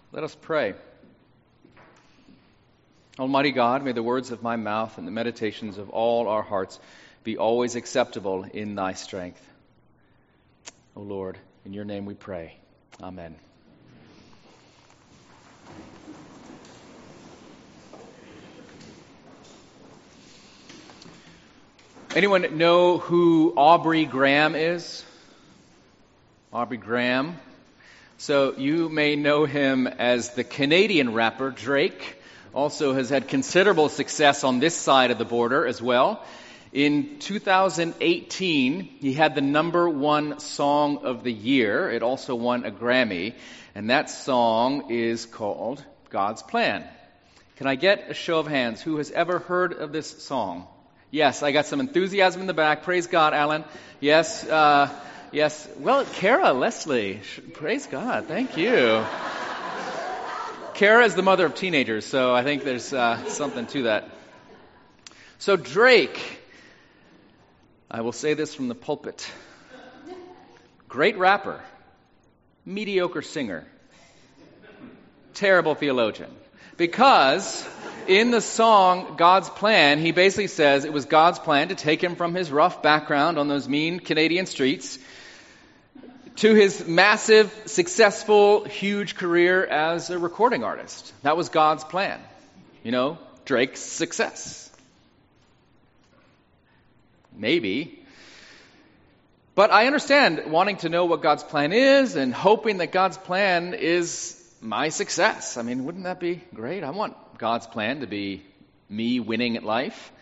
Let us pray. Almighty God, may the words of my mouth and the meditations of all our hearts be always acceptable in thy strength. O Lord, in your name we pray. Amen. Anyone know who Aubrey Graham is? Aubrey Graham. So you may know him as the Canadian rapper Drake. Also has had considerable success on this side of the border as well. In 2018, he had the #1 song of the year. It also won a Grammy. And that song is called God's Plan. Can I get a show of hands? Who has ever heard of this song? Yes, I got some enthusiasm in the back. Praise God, Alan. Yes, yes. Well, Kara Leslie. Praise God. Thank you. Kara is the mother of teenagers, so I think there's something to that. So Drake, I will say this from the pulpit. Great rapper, mediocre singer, terrible theologian. Because in the song God's Plan, he basically says it was God's plan to take him from his rough background on those mean Canadian streets to his massive, successful, huge career as a recording artist. That was God's plan. You know, Drake's success. Maybe. But I understand wanting to know what God's plan is and hoping that God's plan is my success. I mean, wouldn't that be great? I want God's plan to be me winning at life.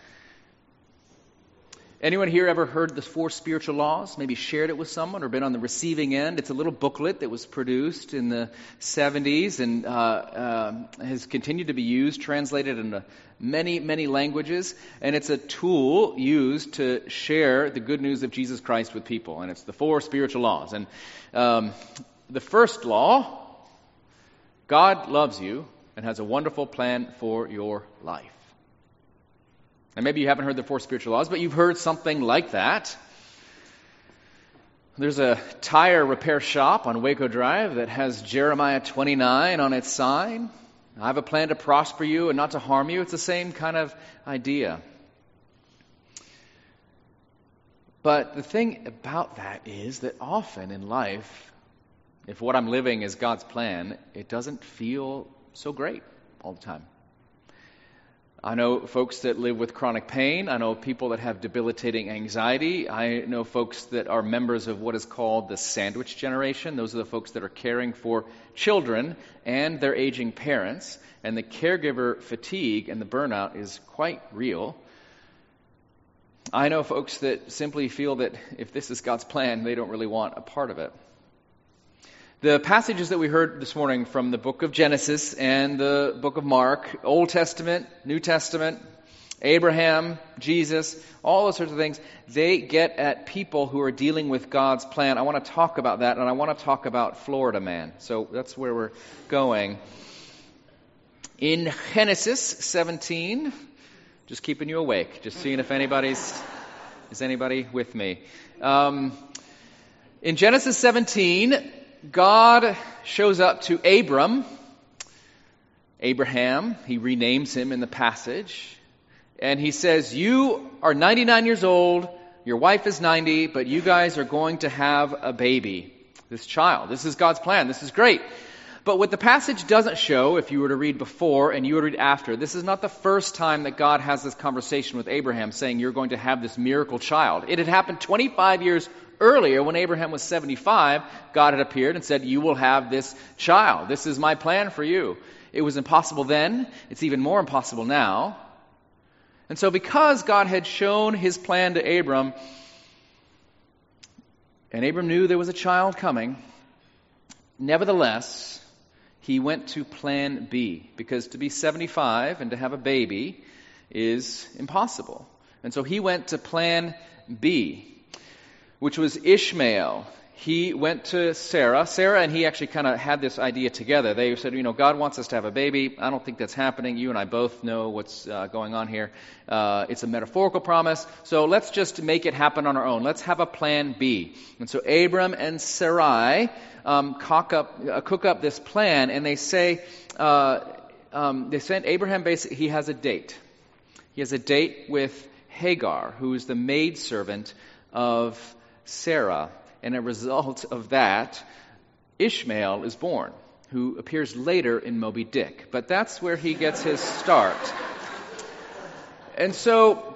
Anyone here ever heard the 4 spiritual laws? Maybe shared it with someone or been on the receiving end? It's a little booklet that was produced in the 70s and has continued to be used, translated into many, many languages. And it's a tool used to share the good news of Jesus Christ with people. And it's the 4 spiritual laws. And the first law, God loves you and has a wonderful plan for your life. And maybe you haven't heard the 4 spiritual laws, but you've heard something like that. There's a tire repair shop on Waco Drive that has Jeremiah 29 on its sign. I have a plan to prosper you and not to harm you. It's the same kind of idea. But the thing about that is that often in life, if what I'm living is God's plan, it doesn't feel so great all the time. I know folks that live with chronic pain. I know people that have debilitating anxiety. I know folks that are members of what is called the sandwich generation. Those are the folks that are caring for children and their aging parents. And the caregiver fatigue and the burnout is quite real. I know folks that simply feel that if this is God's plan, they don't really want a part of it. The passages that we heard this morning from the book of Genesis and the book of Mark, Old Testament, New Testament, Abraham, Jesus, all those sorts of things, they get at people who are dealing with God's plan. I want to talk about that, and I want to talk about Florida Man. So that's where we're going. In Genesis 17, just keeping you awake, just seeing if is anybody with me? In Genesis 17, God shows up to Abraham, he renames him in the passage, and he says, you are 99 years old, your wife is 90, but you guys are going to have a baby, this child. This is God's plan. This is great. But what the passage doesn't show, if you were to read before and you were to read after, this is not the first time that God has this conversation with Abraham saying you're going to have this miracle child. It had happened 25 years earlier, when Abraham was 75, God had appeared and said, you will have this child. This is my plan for you. It was impossible then. It's even more impossible now. And so because God had shown his plan to Abram, and Abram knew there was a child coming, nevertheless, he went to plan B. Because to be 75 and to have a baby is impossible. And so he went to plan B, which was Ishmael. he went to Sarah. Sarah and he actually kind of had this idea together. They said, God wants us to have a baby. I don't think that's happening. You and I both know what's going on here. It's a metaphorical promise. So let's just make it happen on our own. Let's have a plan B. And so Abram and Sarai cook up this plan, and they say, they sent Abraham, basically, he has a date. He has a date with Hagar, who is the maidservant of Sarah. And a result of that, Ishmael is born, who appears later in Moby Dick. But that's where he gets his start. And so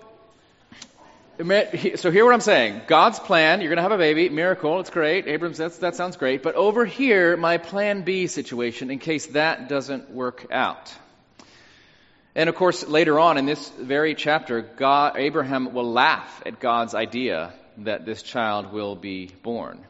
hear what I'm saying. God's plan, you're going to have a baby, miracle, it's great. Abram says, that sounds great. But over here, my plan B situation, in case that doesn't work out. And of course, later on in this very chapter, Abraham will laugh at God's idea that this child will be born.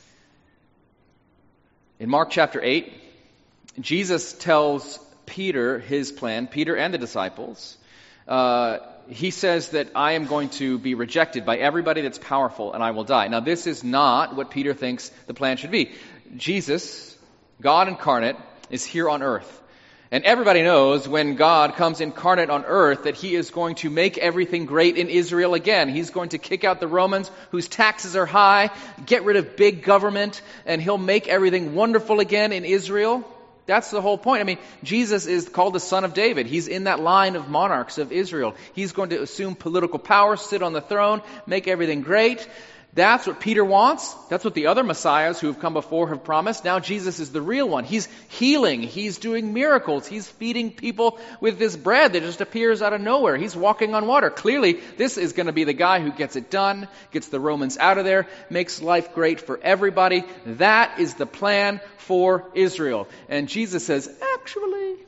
In Mark chapter 8, Jesus tells Peter his plan, Peter and the disciples. He says that I am going to be rejected by everybody that's powerful and I will die. Now, this is not what Peter thinks the plan should be. Jesus, God incarnate, is here on earth. And everybody knows when God comes incarnate on earth that he is going to make everything great in Israel again. He's going to kick out the Romans whose taxes are high, get rid of big government, and he'll make everything wonderful again in Israel. That's the whole point. I mean, Jesus is called the Son of David. He's in that line of monarchs of Israel. He's going to assume political power, sit on the throne, make everything great. That's what Peter wants. That's what the other messiahs who have come before have promised. Now Jesus is the real one. He's healing. He's doing miracles. He's feeding people with this bread that just appears out of nowhere. He's walking on water. Clearly, this is going to be the guy who gets it done, gets the Romans out of there, makes life great for everybody. That is the plan for Israel. And Jesus says, actually,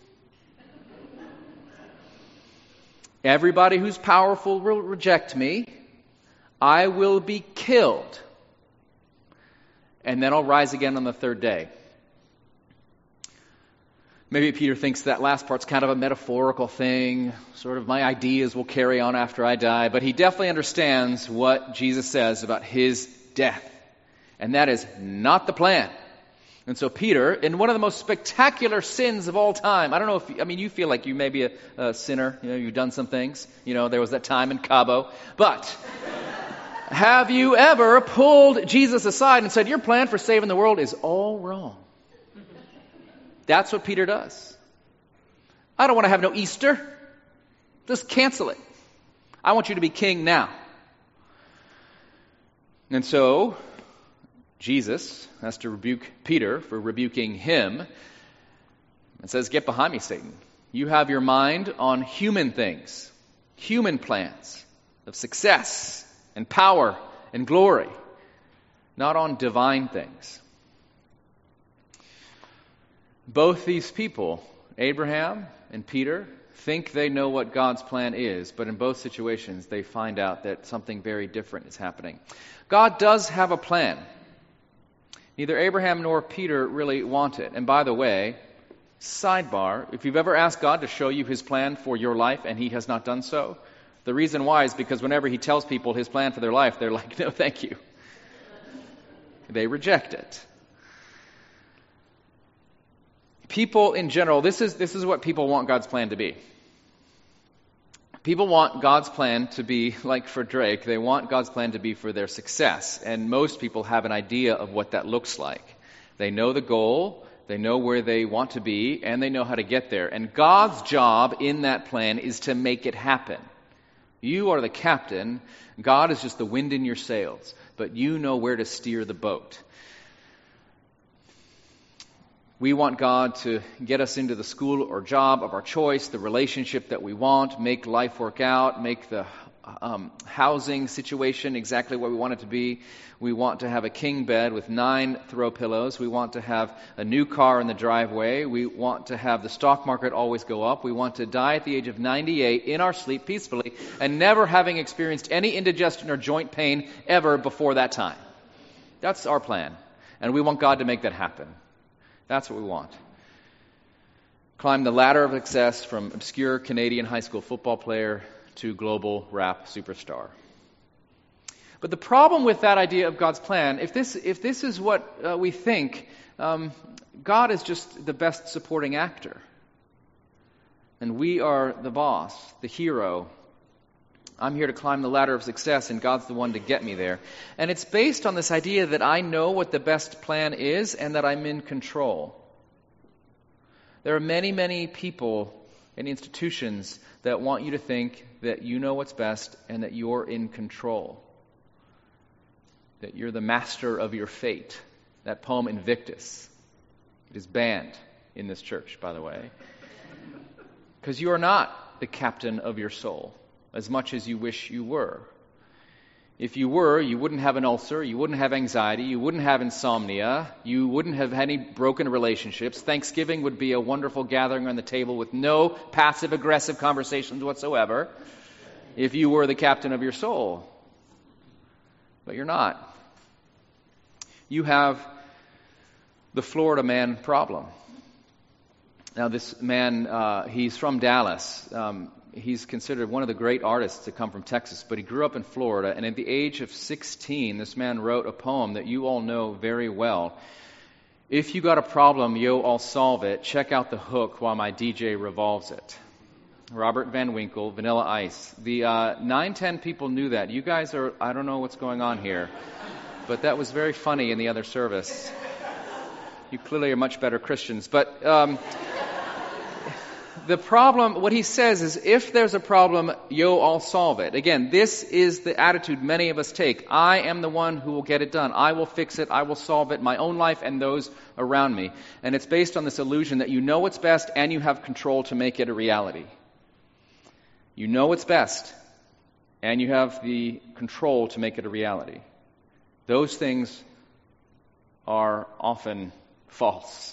everybody who's powerful will reject me. I will be killed, and then I'll rise again on the third day. Maybe Peter thinks that last part's kind of a metaphorical thing, sort of my ideas will carry on after I die, but he definitely understands what Jesus says about his death, and that is not the plan. And so Peter, in one of the most spectacular sins of all time, I don't know if, you feel like you may be a sinner, you've done some things, there was that time in Cabo, but have you ever pulled Jesus aside and said, your plan for saving the world is all wrong? That's what Peter does. I don't want to have no Easter. Just cancel it. I want you to be king now. And so Jesus has to rebuke Peter for rebuking him and says, get behind me, Satan. You have your mind on human things, human plans of success and power and glory, not on divine things. Both these people, Abraham and Peter, think they know what God's plan is, but in both situations they find out that something very different is happening. God does have a plan. Neither Abraham nor Peter really want it. And by the way, sidebar, if you've ever asked God to show you his plan for your life and he has not done so, the reason why is because whenever he tells people his plan for their life, they're like, no, thank you. They reject it. People in general, this is what people want God's plan to be. People want God's plan to be like for Drake. They want God's plan to be for their success. And most people have an idea of what that looks like. They know the goal, they know where they want to be, and they know how to get there. And God's job in that plan is to make it happen. You are the captain. God is just the wind in your sails. But you know where to steer the boat. We want God to get us into the school or job of our choice, the relationship that we want, make life work out, make the housing situation exactly what we want it to be. We want to have a king bed with 9 throw pillows. We want to have a new car in the driveway. We want to have the stock market always go up. We want to die at the age of 98 in our sleep peacefully and never having experienced any indigestion or joint pain ever before that time. That's our plan. And we want God to make that happen. That's what we want. Climb the ladder of success from obscure Canadian high school football player to global rap superstar. But the problem with that idea of God's plan, if this is what we think, God is just the best supporting actor. And we are the boss, the hero. I'm here to climb the ladder of success, and God's the one to get me there. And it's based on this idea that I know what the best plan is and that I'm in control. There are many, many people and institutions that want you to think that you know what's best and that you're in control. That you're the master of your fate. That poem Invictus. It is banned in this church, by the way. Because you are not the captain of your soul, as much as you wish you were. If you were, you wouldn't have an ulcer, you wouldn't have anxiety, you wouldn't have insomnia, you wouldn't have any broken relationships. Thanksgiving would be a wonderful gathering around the table with no passive-aggressive conversations whatsoever, if you were the captain of your soul. But you're not. You have the Florida man problem. Now, this man, he's from Dallas. He's considered one of the great artists to come from Texas, but he grew up in Florida, and at the age of 16, this man wrote a poem that you all know very well. If you got a problem, yo, I'll solve it. Check out the hook while my DJ revolves it. Robert Van Winkle, Vanilla Ice. The 9-10 people knew that. You guys are, I don't know what's going on here, but that was very funny in the other service. You clearly are much better Christians, but the problem, what he says is, if there's a problem, yo, I'll solve it. Again, this is the attitude many of us take. I am the one who will get it done. I will fix it. I will solve it, my own life and those around me. And it's based on this illusion that you know what's best and you have control to make it a reality. You know what's best and you have the control to make it a reality. Those things are often false.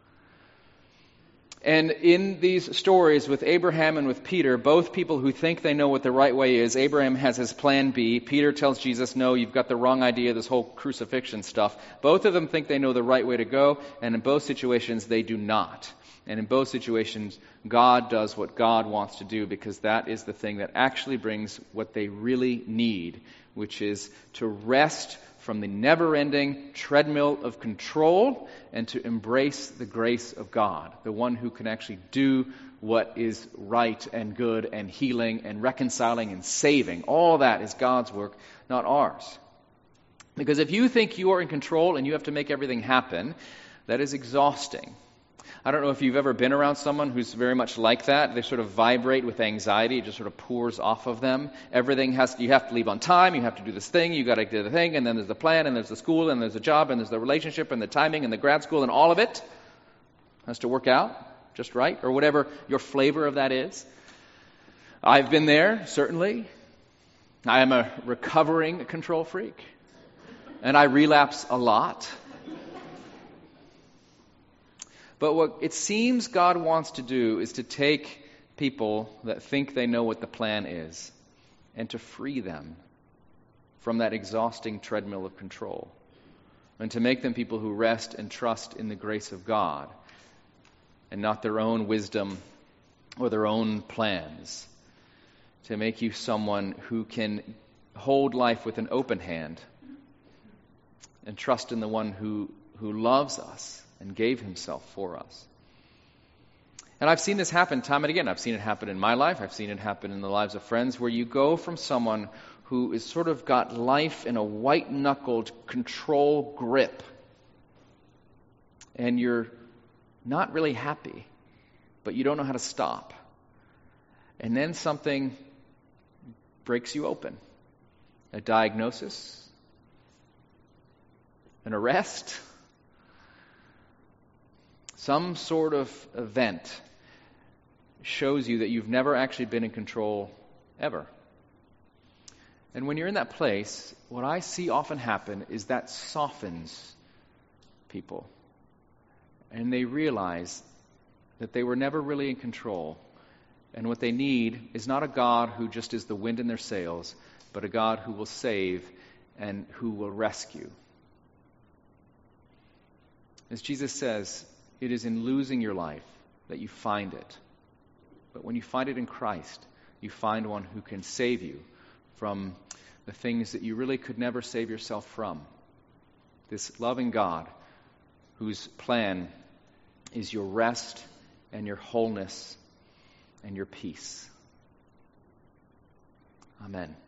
And in these stories with Abraham and with Peter, both people who think they know what the right way is, Abraham has his plan B. Peter tells Jesus, no, you've got the wrong idea, this whole crucifixion stuff. Both of them think they know the right way to go, and in both situations, they do not. And in both situations, God does what God wants to do, because that is the thing that actually brings what they really need, which is to rest from the never-ending treadmill of control and to embrace the grace of God, the one who can actually do what is right and good and healing and reconciling and saving. All that is God's work, not ours. Because if you think you are in control and you have to make everything happen, that is exhausting. I don't know if you've ever been around someone who's very much like that. They sort of vibrate with anxiety. It just sort of pours off of them. Everything you have to leave on time. You have to do this thing. You got to do the thing. And then there's the plan, and there's the school, and there's the job, and there's the relationship, and the timing, and the grad school, and all of it has to work out just right, or whatever your flavor of that is. I've been there, certainly. I am a recovering control freak, and I relapse a lot. But what it seems God wants to do is to take people that think they know what the plan is and to free them from that exhausting treadmill of control, and to make them people who rest and trust in the grace of God and not their own wisdom or their own plans, to make you someone who can hold life with an open hand and trust in the one who loves us and gave himself for us. And I've seen this happen time and again. I've seen it happen in my life. I've seen it happen in the lives of friends, where you go from someone who is sort of got life in a white-knuckled control grip, and you're not really happy, but you don't know how to stop. And then something breaks you open. A diagnosis, an arrest, some sort of event shows you that you've never actually been in control ever. And when you're in that place, what I see often happen is that softens people. And they realize that they were never really in control. And what they need is not a God who just is the wind in their sails, but a God who will save and who will rescue. As Jesus says, it is in losing your life that you find it. But when you find it in Christ, you find one who can save you from the things that you really could never save yourself from. This loving God whose plan is your rest and your wholeness and your peace. Amen.